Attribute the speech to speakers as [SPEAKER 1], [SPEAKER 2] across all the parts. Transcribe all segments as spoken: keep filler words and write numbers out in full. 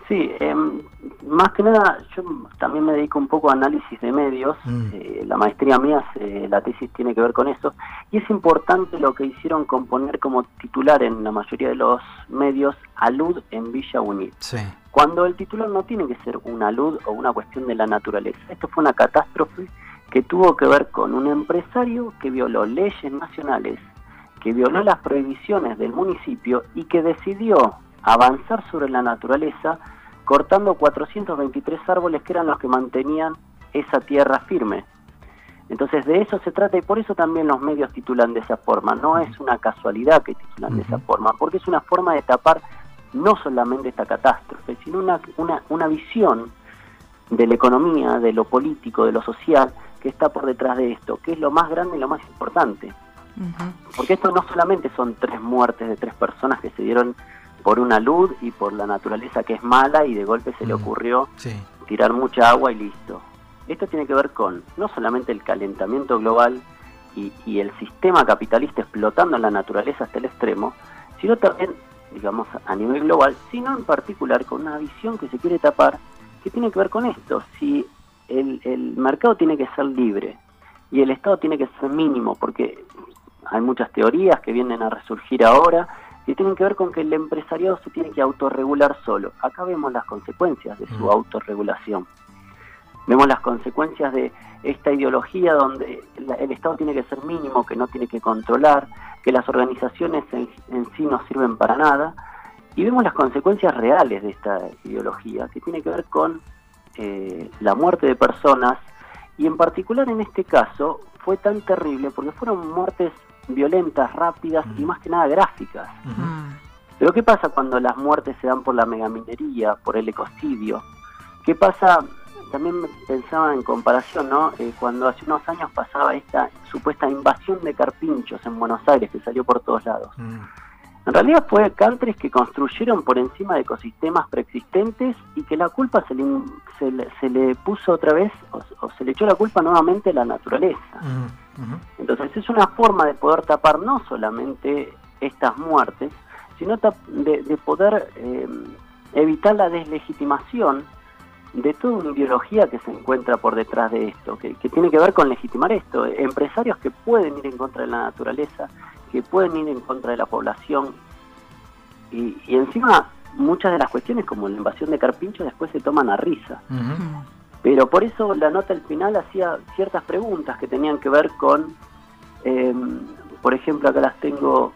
[SPEAKER 1] Sí, eh, más que nada yo también me dedico un poco a análisis de medios, mm. eh, la maestría mía, eh, la tesis tiene que ver con eso, y es importante lo que hicieron con poner como titular en la mayoría de los medios alud en Villa Unit.
[SPEAKER 2] Sí.
[SPEAKER 1] Cuando el titular no tiene que ser una alud o una cuestión de la naturaleza. Esto fue una catástrofe que tuvo que ver con un empresario que violó leyes nacionales, que violó las prohibiciones del municipio y que decidió avanzar sobre la naturaleza cortando cuatrocientos veintitrés árboles que eran los que mantenían esa tierra firme. Entonces de eso se trata y por eso también los medios titulan de esa forma. No es una casualidad que titulan uh-huh. de esa forma, porque es una forma de tapar no solamente esta catástrofe, sino una, una, una visión de la economía, de lo político, de lo social, que está por detrás de esto, que es lo más grande y lo más importante. Uh-huh. Porque esto no solamente son tres muertes de tres personas que se dieron por una luz y por la naturaleza que es mala y de golpe se mm. le ocurrió sí. tirar mucha agua y listo. Esto tiene que ver con no solamente el calentamiento global y, y el sistema capitalista explotando la naturaleza hasta el extremo, sino también, digamos, a nivel global, sino en particular con una visión que se quiere tapar, que tiene que ver con esto. Si el, el mercado tiene que ser libre y el Estado tiene que ser mínimo, porque hay muchas teorías que vienen a resurgir ahora, que tienen que ver con que el empresariado se tiene que autorregular solo. Acá vemos las consecuencias de su mm. autorregulación. Vemos las consecuencias de esta ideología donde la, el Estado tiene que ser mínimo, que no tiene que controlar, que las organizaciones en, en sí no sirven para nada. Y vemos las consecuencias reales de esta ideología, que tiene que ver con eh, la muerte de personas. Y en particular en este caso fue tan terrible porque fueron muertes violentas, rápidas mm. y más que nada gráficas. Mm. Pero ¿qué pasa cuando las muertes se dan por la megaminería, por el ecocidio? ¿Qué pasa? También pensaba en comparación, ¿no? Eh, cuando hace unos años pasaba esta supuesta invasión de carpinchos en Buenos Aires, que salió por todos lados. Mm. En realidad fue countries que construyeron por encima de ecosistemas preexistentes y que la culpa se le, se le, se le puso otra vez, o, o se le echó la culpa nuevamente a la naturaleza. Mm. Uh-huh. Entonces es una forma de poder tapar no solamente estas muertes, sino de, de poder eh, evitar la deslegitimación de toda una ideología que se encuentra por detrás de esto, que, que tiene que ver con legitimar esto. Empresarios que pueden ir en contra de la naturaleza, que pueden ir en contra de la población, y, y encima muchas de las cuestiones como la invasión de carpinchos después se toman a risa. Uh-huh. Pero por eso la nota al final hacía ciertas preguntas que tenían que ver con, eh, por ejemplo, acá las tengo,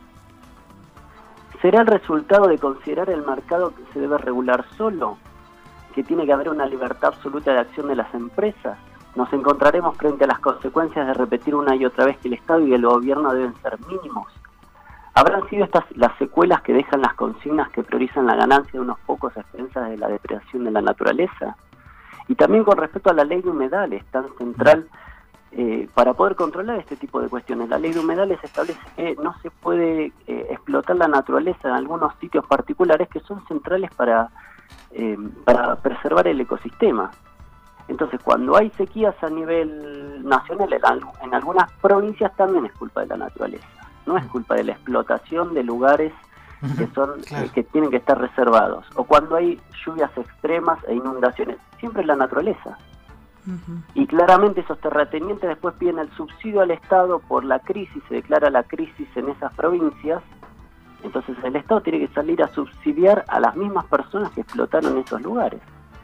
[SPEAKER 1] ¿será el resultado de considerar el mercado que se debe regular solo? ¿Que tiene que haber una libertad absoluta de acción de las empresas? ¿Nos encontraremos frente a las consecuencias de repetir una y otra vez que el Estado y el gobierno deben ser mínimos? ¿Habrán sido estas las secuelas que dejan las consignas que priorizan la ganancia de unos pocos a expensas de la depredación de la naturaleza? Y también con respecto a la ley de humedales, tan central eh, para poder controlar este tipo de cuestiones. La ley de humedales establece que no se puede eh, explotar la naturaleza en algunos sitios particulares que son centrales para, eh, para preservar el ecosistema. Entonces, cuando hay sequías a nivel nacional, en, en algunas provincias también es culpa de la naturaleza. No es culpa de la explotación de lugares que son claro. eh, que tienen que estar reservados, o cuando hay lluvias extremas e inundaciones, siempre es la naturaleza. Uh-huh. Y claramente esos terratenientes después piden el subsidio al Estado por la crisis, se declara la crisis en esas provincias, entonces el Estado tiene que salir a subsidiar a las mismas personas que explotaron esos lugares.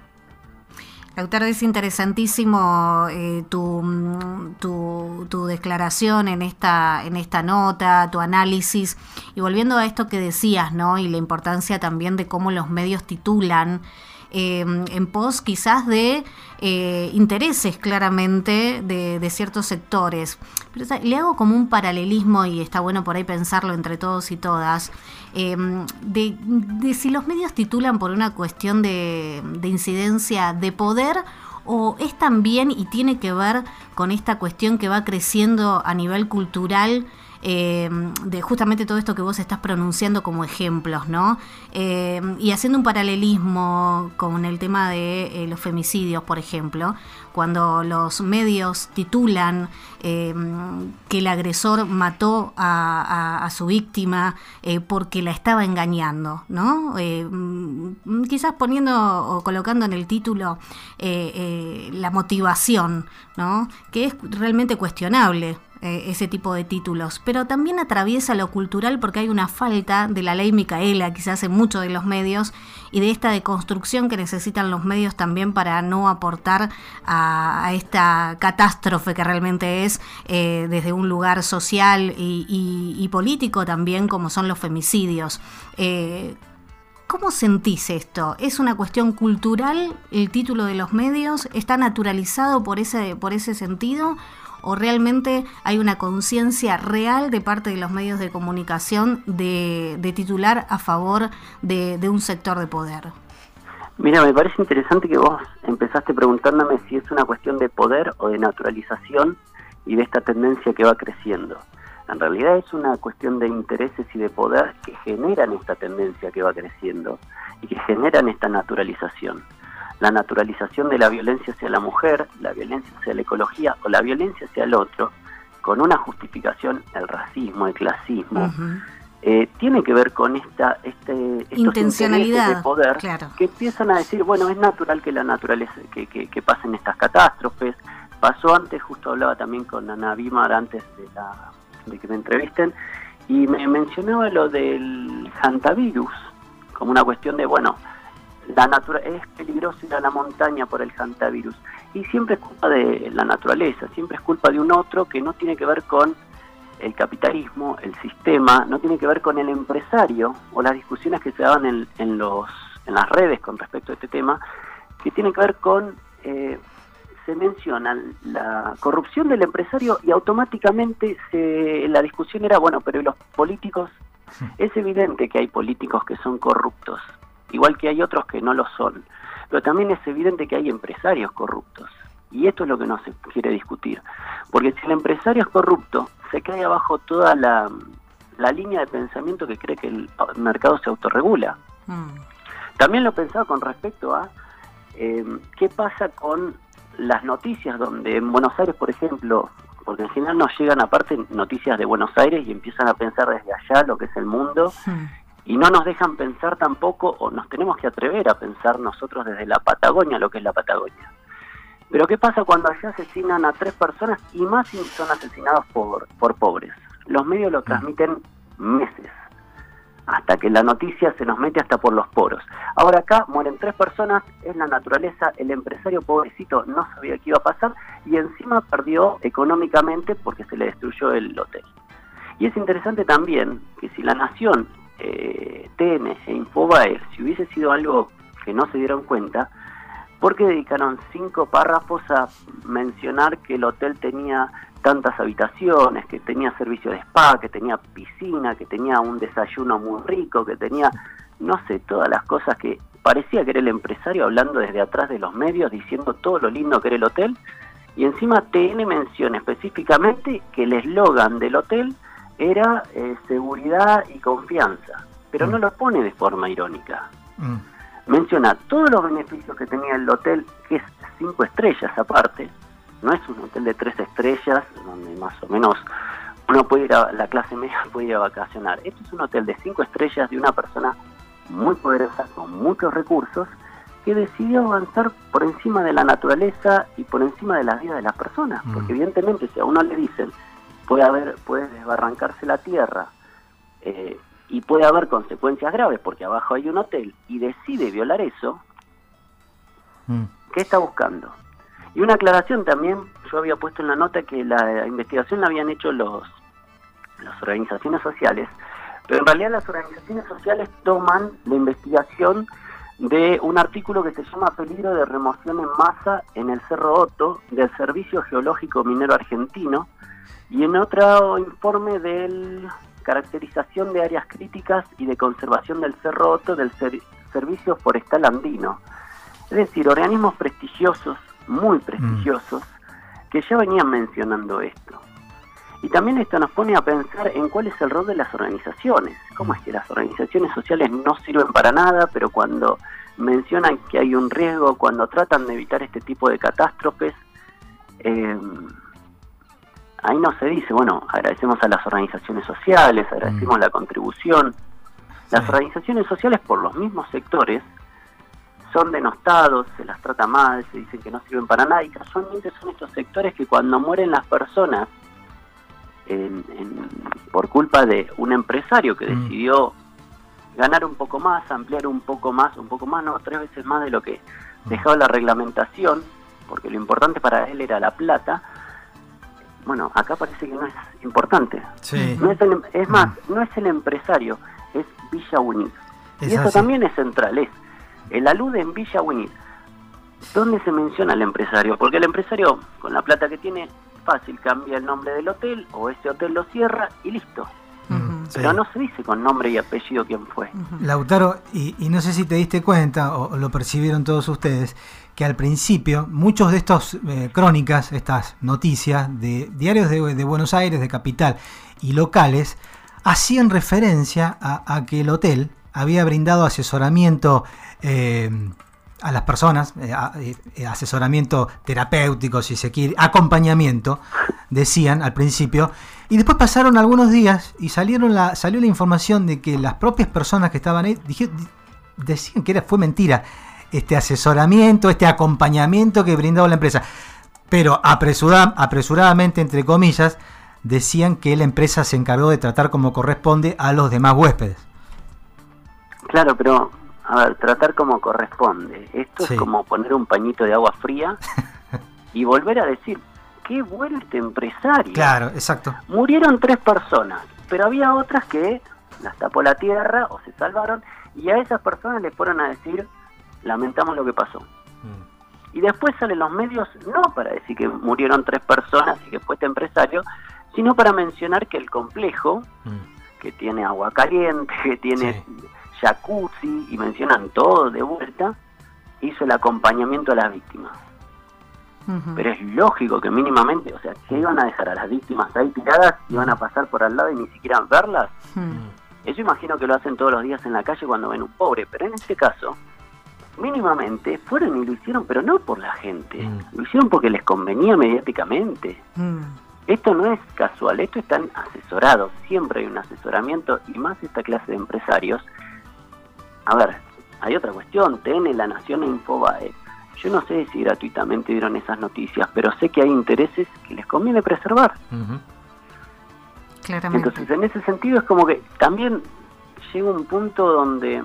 [SPEAKER 3] Doctor, es interesantísimo eh, tu, tu, tu declaración en esta, en esta nota, tu análisis, y volviendo a esto que decías, ¿no? Y la importancia también de cómo los medios titulan eh, en pos quizás de eh, intereses claramente de, de ciertos sectores. Pero le hago como un paralelismo, y está bueno por ahí pensarlo entre todos y todas, eh, de, de si los medios titulan por una cuestión de, de incidencia de poder, o es también y tiene que ver con esta cuestión que va creciendo a nivel cultural, eh, de justamente todo esto que vos estás pronunciando como ejemplos, ¿no? Eh, y haciendo un paralelismo con el tema de eh, los femicidios, por ejemplo, cuando los medios titulan eh, que el agresor mató a, a, a su víctima eh, porque la estaba engañando, ¿no? Eh, quizás poniendo o colocando en el título eh, eh, la motivación, ¿no? Que es realmente cuestionable. Eh, ese tipo de títulos, pero también atraviesa lo cultural porque hay una falta de la ley Micaela quizás en muchos de los medios y de esta deconstrucción que necesitan los medios también para no aportar a, a esta catástrofe que realmente es eh, desde un lugar social y, y, y político también como son los femicidios. Eh, ¿Cómo sentís esto? ¿Es una cuestión cultural el título de los medios? ¿Está naturalizado por ese, por ese sentido? ¿O realmente hay una conciencia real de parte de los medios de comunicación de, de titular a favor de, de un sector de poder?
[SPEAKER 1] Mira, me parece interesante que vos empezaste preguntándome si es una cuestión de poder o de naturalización y de esta tendencia que va creciendo. En realidad es una cuestión de intereses y de poder que generan esta tendencia que va creciendo y que generan esta naturalización. La naturalización de la violencia hacia la mujer, la violencia hacia la ecología o la violencia hacia el otro, con una justificación, el racismo, el clasismo, uh-huh. eh, tiene que ver con esta este, estos
[SPEAKER 3] intencionalidad
[SPEAKER 1] intereses de poder,
[SPEAKER 3] claro,
[SPEAKER 1] que empiezan a decir, bueno, es natural que la naturaleza, que, que, que pasen estas catástrofes. Pasó antes, justo hablaba también con Ana Bimar antes de, la, de que me entrevisten, y me mencionaba lo del hantavirus, como una cuestión de, bueno, la natura es peligroso ir a la montaña por el hantavirus, y siempre es culpa de la naturaleza, siempre es culpa de un otro que no tiene que ver con el capitalismo, el sistema, no tiene que ver con el empresario o las discusiones que se daban en, en, los, en las redes con respecto a este tema, que tienen que ver con, eh, se menciona la corrupción del empresario y automáticamente se, la discusión era, bueno, pero los políticos, es evidente que hay políticos que son corruptos, igual que hay otros que no lo son, pero también es evidente que hay empresarios corruptos, y esto es lo que no se quiere discutir, porque si el empresario es corrupto, se cae abajo toda la, la línea de pensamiento que cree que el mercado se autorregula. Mm. También lo pensaba con respecto a eh, qué pasa con las noticias, donde en Buenos Aires, por ejemplo, porque en general nos llegan aparte noticias de Buenos Aires y empiezan a pensar desde allá lo que es el mundo, mm. y no nos dejan pensar tampoco, o nos tenemos que atrever a pensar nosotros desde la Patagonia lo que es la Patagonia. Pero ¿qué pasa cuando allá asesinan a tres personas y más si son asesinados por, por pobres? Los medios lo transmiten meses, hasta que la noticia se nos mete hasta por los poros. Ahora acá mueren tres personas, es la naturaleza, el empresario pobrecito no sabía qué iba a pasar y encima perdió económicamente porque se le destruyó el hotel. Y es interesante también que si la Nación, eh, T N e Infobae, si hubiese sido algo que no se dieron cuenta, ¿por qué dedicaron cinco párrafos a mencionar que el hotel tenía tantas habitaciones, que tenía servicio de spa, que tenía piscina, que tenía un desayuno muy rico, que tenía, no sé, todas las cosas que parecía que era el empresario hablando desde atrás de los medios, diciendo todo lo lindo que era el hotel? Y encima T N menciona específicamente que el eslogan del hotel era eh, seguridad y confianza, pero mm. no lo pone de forma irónica. Mm. Menciona todos los beneficios que tenía el hotel, que es cinco estrellas aparte, no es un hotel de tres estrellas, donde más o menos uno puede ir a, la clase media puede ir a vacacionar. Este es un hotel de cinco estrellas de una persona muy poderosa, con muchos recursos, que decidió avanzar por encima de la naturaleza y por encima de la vida de las personas, mm. porque evidentemente si a uno le dicen, puede haber, puede desbarrancarse la tierra, eh, y puede haber consecuencias graves porque abajo hay un hotel y decide violar eso, mm. ¿qué está buscando? Y una aclaración también, yo había puesto en la nota que la investigación la habían hecho los las organizaciones sociales, pero en realidad las organizaciones sociales toman la investigación de un artículo que se llama Peligro de remoción en masa en el Cerro Otto del Servicio Geológico Minero Argentino, y en otro informe del Caracterización de áreas críticas y de conservación del Cerro Otto del Ser- Servicio Forestal Andino. Es decir, organismos prestigiosos, muy prestigiosos, mm. que ya venían mencionando esto. Y también esto nos pone a pensar en cuál es el rol de las organizaciones. ¿Cómo es que las organizaciones sociales no sirven para nada, pero cuando mencionan que hay un riesgo, cuando tratan de evitar este tipo de catástrofes, eh, ahí no se dice, bueno, agradecemos a las organizaciones sociales, agradecemos mm. la contribución. Las sí. organizaciones sociales, por los mismos sectores, son denostados, se las trata mal, se dicen que no sirven para nada, y casualmente son estos sectores que cuando mueren las personas, En, en, por culpa de un empresario que mm. decidió ganar un poco más, ampliar un poco más, un poco más, no, tres veces más de lo que dejaba la reglamentación, porque lo importante para él era la plata. Bueno, acá parece que no es importante.
[SPEAKER 2] Sí.
[SPEAKER 1] No es, el, es más, mm. no es el empresario, es Villa Unir. Y eso así. También es central, es el alud en Villa Unir. ¿Dónde se menciona al empresario? Porque el empresario, con la plata que tiene, fácil, cambia el nombre del hotel o ese hotel lo cierra y listo. Uh-huh. Pero sí. no se dice con nombre y apellido quién fue.
[SPEAKER 2] Uh-huh. Lautaro, y, y no sé si te diste cuenta o, o lo percibieron todos ustedes, que al principio muchos de estos eh, crónicas, estas noticias de diarios de, de Buenos Aires, de Capital y locales, hacían referencia a, a que el hotel había brindado asesoramiento eh, a las personas, eh, eh, asesoramiento terapéutico, si se quiere, acompañamiento, decían al principio, y después pasaron algunos días y salieron la, salió la información de que las propias personas que estaban ahí dije, decían que era, fue mentira este asesoramiento, este acompañamiento que brindaba la empresa, pero apresura, apresuradamente, entre comillas, decían que la empresa se encargó de tratar como corresponde a los demás huéspedes.
[SPEAKER 1] Claro, pero a ver, tratar como corresponde. Esto sí. es como poner un pañito de agua fría y volver a decir, qué bueno este empresario.
[SPEAKER 2] Claro, exacto.
[SPEAKER 1] Murieron tres personas, pero había otras que las tapó la tierra o se salvaron, y a esas personas les fueron a decir, lamentamos lo que pasó. Mm. Y después salen los medios, no para decir que murieron tres personas y que fue este empresario, sino para mencionar que el complejo, mm. que tiene agua caliente, que tiene... Sí. jacuzzi, y mencionan todo de vuelta, hizo el acompañamiento a las víctimas. Uh-huh. Pero es lógico que mínimamente, o sea, que iban a dejar a las víctimas ahí tiradas, iban a pasar por al lado y ni siquiera verlas. Uh-huh. Eso imagino que lo hacen todos los días en la calle cuando ven un pobre, pero en este caso, mínimamente fueron y lo hicieron, pero no por la gente, uh-huh. lo hicieron porque les convenía mediáticamente. Uh-huh. Esto no es casual, esto están asesorados, siempre hay un asesoramiento, y más esta clase de empresarios. A ver, hay otra cuestión, T N, La Nación e Infobae. Yo no sé si gratuitamente vieron esas noticias, pero sé que hay intereses que les conviene preservar. Uh-huh.
[SPEAKER 3] Claramente.
[SPEAKER 1] Entonces, en ese sentido es como que también llega un punto donde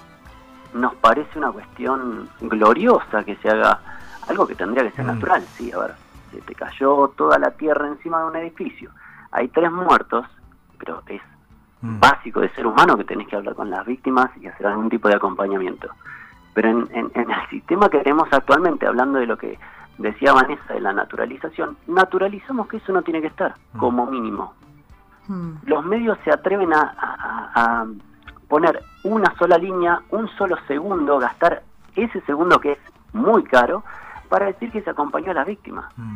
[SPEAKER 1] nos parece una cuestión gloriosa que se haga algo que tendría que ser uh-huh. natural. Sí, a ver, se te cayó toda la tierra encima de un edificio. Hay tres muertos, pero es básico de ser humano que tenés que hablar con las víctimas y hacer algún tipo de acompañamiento. Pero en, en, en el sistema que tenemos actualmente, hablando de lo que decía Vanessa de la naturalización, naturalizamos que eso no tiene que estar, mm. como mínimo. Mm. Los medios se atreven a, a, a poner una sola línea, un solo segundo, gastar ese segundo que es muy caro, para decir que se acompañó a las víctimas. Mm.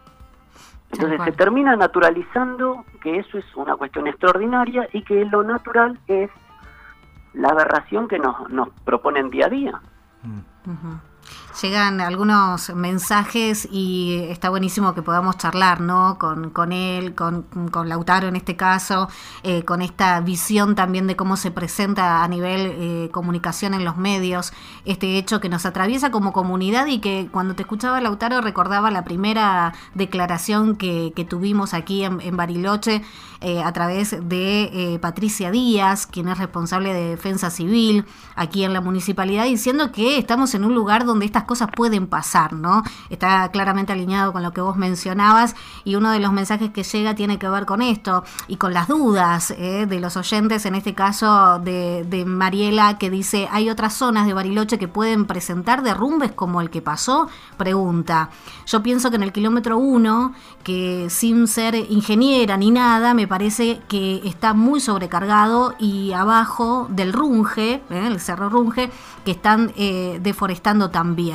[SPEAKER 1] Entonces se termina naturalizando que eso es una cuestión extraordinaria y que lo natural es la aberración que nos, nos proponen día a día.
[SPEAKER 3] Uh-huh. Llegan algunos mensajes y está buenísimo que podamos charlar, ¿no? Con, con él, con, con Lautaro en este caso, eh, con esta visión también de cómo se presenta a nivel eh, comunicación en los medios, este hecho que nos atraviesa como comunidad, y que cuando te escuchaba, Lautaro, recordaba la primera declaración que, que tuvimos aquí en, en Bariloche eh, a través de eh, Patricia Díaz, quien es responsable de Defensa Civil aquí en la municipalidad, diciendo que estamos en un lugar donde estas cosas pueden pasar, ¿no? Está claramente alineado con lo que vos mencionabas, y uno de los mensajes que llega tiene que ver con esto y con las dudas eh, de los oyentes, en este caso de, de Mariela, que dice, ¿hay otras zonas de Bariloche que pueden presentar derrumbes como el que pasó? Pregunta. Yo pienso que en el kilómetro uno, que sin ser ingeniera ni nada, me parece que está muy sobrecargado, y abajo del Runge, eh, el Cerro Runge, que están eh, deforestando también.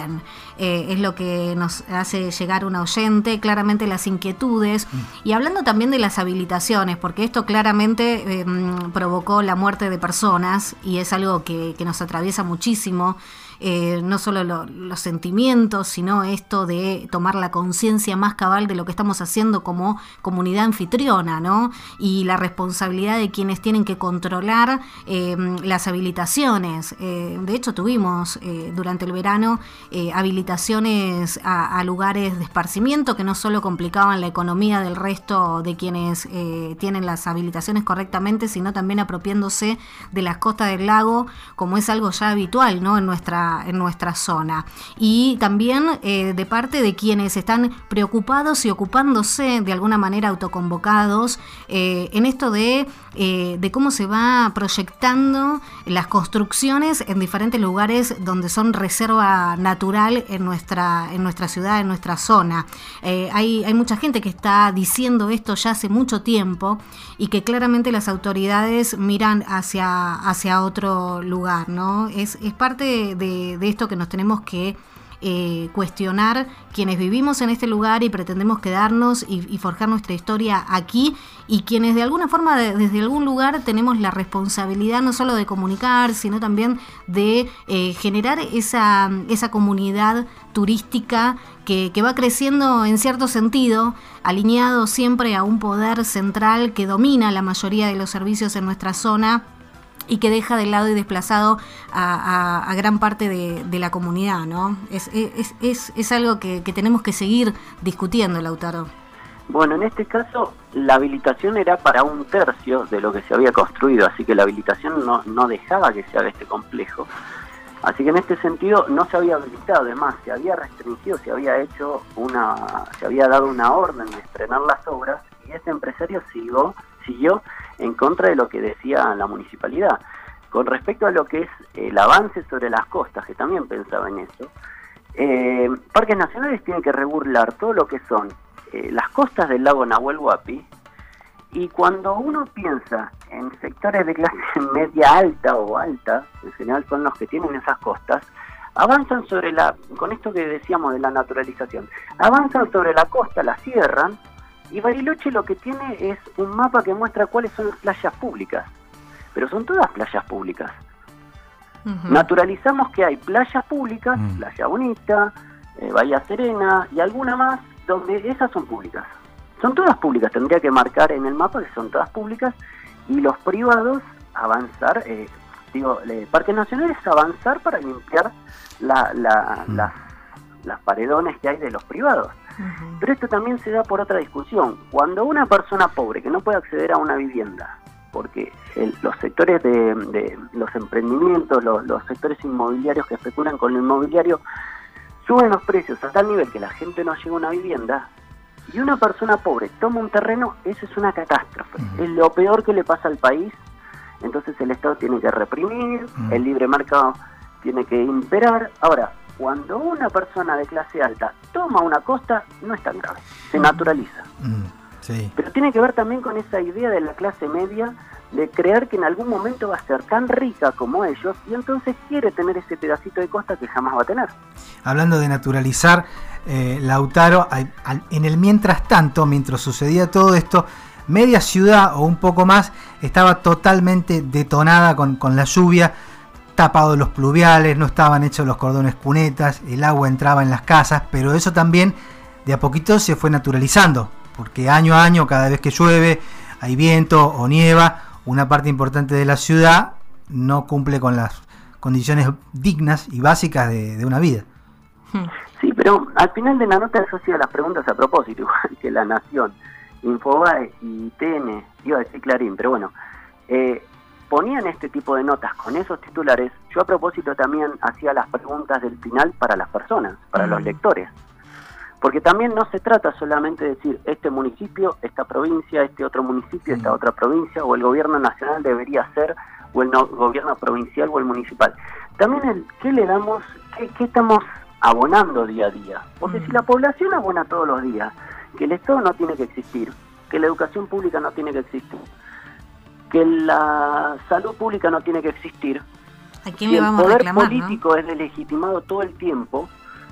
[SPEAKER 3] también. Eh, es lo que nos hace llegar un oyente, claramente las inquietudes, mm. y hablando también de las habilitaciones, porque esto claramente eh, provocó la muerte de personas y es algo que, que nos atraviesa muchísimo. Eh, no solo lo, los sentimientos, sino esto de tomar la conciencia más cabal de lo que estamos haciendo como comunidad anfitriona, ¿no? Y la responsabilidad de quienes tienen que controlar eh, las habilitaciones. Eh, de hecho, tuvimos eh, durante el verano eh, habilitaciones a, a lugares de esparcimiento que no solo complicaban la economía del resto de quienes eh, tienen las habilitaciones correctamente, sino también apropiándose de las costas del lago, como es algo ya habitual, ¿no? En nuestra en nuestra zona, y también eh, de parte de quienes están preocupados y ocupándose de alguna manera autoconvocados eh, en esto de, eh, de cómo se va proyectando las construcciones en diferentes lugares donde son reserva natural en nuestra, en nuestra ciudad, en nuestra zona. Eh, hay, hay mucha gente que está diciendo esto ya hace mucho tiempo y que claramente las autoridades miran hacia, hacia otro lugar, ¿no? Es, es parte de de esto que nos tenemos que eh, cuestionar quienes vivimos en este lugar y pretendemos quedarnos y, y forjar nuestra historia aquí, y quienes de alguna forma de, desde algún lugar tenemos la responsabilidad no solo de comunicar, sino también de eh, generar esa, esa comunidad turística que, que va creciendo en cierto sentido, alineado siempre a un poder central que domina la mayoría de los servicios en nuestra zona y que deja de lado y desplazado a, a, a gran parte de, de la comunidad, ¿no? Es, es, es, es algo que, que tenemos que seguir discutiendo, Lautaro.
[SPEAKER 1] Bueno, en este caso la habilitación era para un tercio de lo que se había construido, así que la habilitación no, no dejaba que se haga este complejo. Así que en este sentido no se había habilitado, además se había restringido, se había hecho una, se había dado una orden de estrenar las obras, y este empresario siguió, siguió en contra de lo que decía la municipalidad. Con respecto a lo que es el avance sobre las costas, que también pensaba en eso, eh, Parques Nacionales tienen que regular todo lo que son eh, las costas del lago Nahuel Huapi, y cuando uno piensa en sectores de clase media alta o alta, en general son los que tienen esas costas, avanzan sobre la, con esto que decíamos de la naturalización, avanzan sobre la costa, la cierran, y Bariloche lo que tiene es un mapa que muestra cuáles son las playas públicas, pero son todas playas públicas. Uh-huh. Naturalizamos que hay playas públicas, uh-huh. Playa Bonita, eh, Bahía Serena y alguna más, donde esas son públicas. Son todas públicas, tendría que marcar en el mapa que son todas públicas, y los privados avanzar, eh, digo, eh, Parques Nacionales avanzar para limpiar la, la, uh-huh. las, las paredones que hay de los privados. Uh-huh. Pero esto también se da por otra discusión. Cuando una persona pobre que no puede acceder a una vivienda, porque el, los sectores de, de los emprendimientos, los, los sectores inmobiliarios que especulan con lo inmobiliario, suben los precios a tal nivel que la gente no llega a una vivienda, y una persona pobre toma un terreno, eso es una catástrofe. Uh-huh. Es lo peor que le pasa al país. Entonces el Estado tiene que reprimir, uh-huh. el libre mercado tiene que imperar. Ahora, cuando una persona de clase alta toma una costa, no es tan grave, se naturaliza. Mm, sí. Pero tiene que ver también con esa idea de la clase media, de creer que en algún momento va a ser tan rica como ellos, y entonces quiere tener ese pedacito de costa que jamás va a tener.
[SPEAKER 2] Hablando de naturalizar, eh, Lautaro, al, al, en el mientras tanto, mientras sucedía todo esto, media ciudad o un poco más estaba totalmente detonada con, con la lluvia, tapados los pluviales, no estaban hechos los cordones cunetas, el agua entraba en las casas, pero eso también de a poquito se fue naturalizando, porque año a año, cada vez que llueve, hay viento o nieva, una parte importante de la ciudad no cumple con las condiciones dignas y básicas de, de una vida.
[SPEAKER 1] Sí, pero al final de la nota eso hacía las preguntas a propósito, igual que La Nación, Infobae y T N, iba a decir Clarín, pero bueno, eh, ponían este tipo de notas con esos titulares. Yo a propósito también hacía las preguntas del final para las personas, para mm. los lectores, porque también no se trata solamente de decir este municipio, esta provincia, este otro municipio, mm. esta otra provincia, o el gobierno nacional debería hacer, o el no, gobierno provincial o el municipal. También el qué le damos, qué, qué estamos abonando día a día, porque mm. si la población abona todos los días que el Estado no tiene que existir, que la educación pública no tiene que existir, que la salud pública no tiene que existir,
[SPEAKER 3] ¿a quién
[SPEAKER 1] si
[SPEAKER 3] le vamos
[SPEAKER 1] el poder
[SPEAKER 3] a reclamar,
[SPEAKER 1] político, ¿no?, es delegitimado todo el tiempo,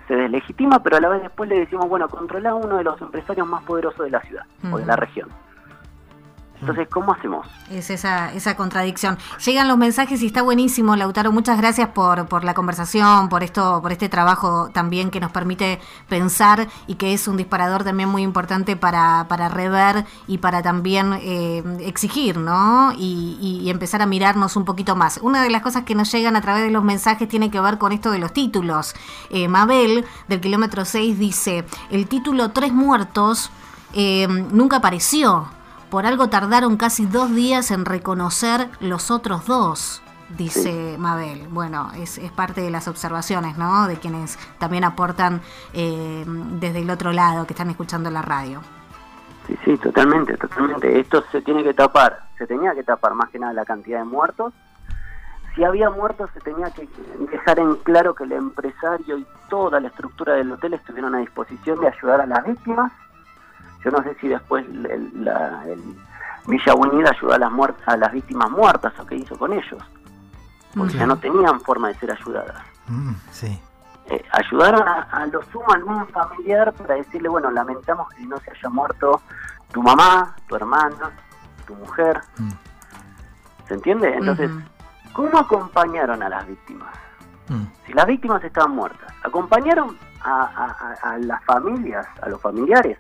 [SPEAKER 1] se deslegitima, pero a la vez después le decimos, bueno, controla a uno de los empresarios más poderosos de la ciudad uh-huh. o de la región. Entonces, ¿cómo hacemos?
[SPEAKER 3] Es esa esa contradicción. Llegan los mensajes y está buenísimo, Lautaro. Muchas gracias por, por la conversación, por esto, por este trabajo también que nos permite pensar y que es un disparador también muy importante para, para rever y para también eh, exigir, ¿no? Y, y, y empezar a mirarnos un poquito más. Una de las cosas que nos llegan a través de los mensajes tiene que ver con esto de los títulos. Eh, Mabel, del kilómetro seis, dice, el título Tres Muertos eh, nunca apareció. Por algo tardaron casi dos días en reconocer los otros dos, dice sí. Mabel. Bueno, es, es parte de las observaciones, ¿no? De quienes también aportan eh, desde el otro lado, que están escuchando la radio.
[SPEAKER 1] Sí, sí, totalmente, totalmente. Esto se tiene que tapar, se tenía que tapar más que nada la cantidad de muertos. Si había muertos, se tenía que dejar en claro que el empresario y toda la estructura del hotel estuvieron a disposición de ayudar a las víctimas. Yo no sé si después el, la, el Villa Unida ayudó a las muert- a las víctimas muertas o qué hizo con ellos, porque okay. ya no tenían forma de ser ayudadas.
[SPEAKER 2] Mm, sí.
[SPEAKER 1] Eh, ayudaron a, a lo sumo a algún familiar para decirle, bueno, lamentamos que no se haya muerto tu mamá, tu hermana, tu mujer. Mm. ¿Se entiende? Entonces, uh-huh. ¿cómo acompañaron a las víctimas? Mm. Si las víctimas estaban muertas, ¿acompañaron a, a, a, a las familias, a los familiares?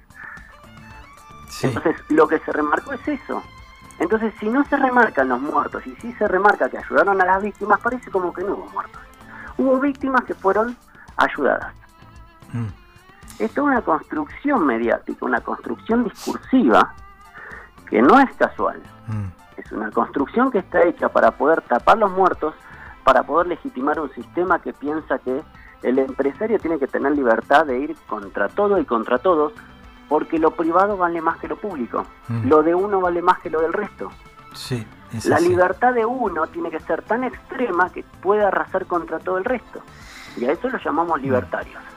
[SPEAKER 1] Sí. Entonces, lo que se remarcó es eso. Entonces, si no se remarcan los muertos y si se remarca que ayudaron a las víctimas, parece como que no hubo muertos. Hubo víctimas que fueron ayudadas. Mm. Esto es una construcción mediática, una construcción discursiva que no es casual. Mm. Es una construcción que está hecha para poder tapar los muertos, para poder legitimar un sistema que piensa que el empresario tiene que tener libertad de ir contra todo y contra todos, porque lo privado vale más que lo público, mm. lo de uno vale más que lo del resto.
[SPEAKER 2] Sí,
[SPEAKER 1] la así. Libertad de uno tiene que ser tan extrema que puede arrasar contra todo el resto, y a eso lo llamamos libertarios.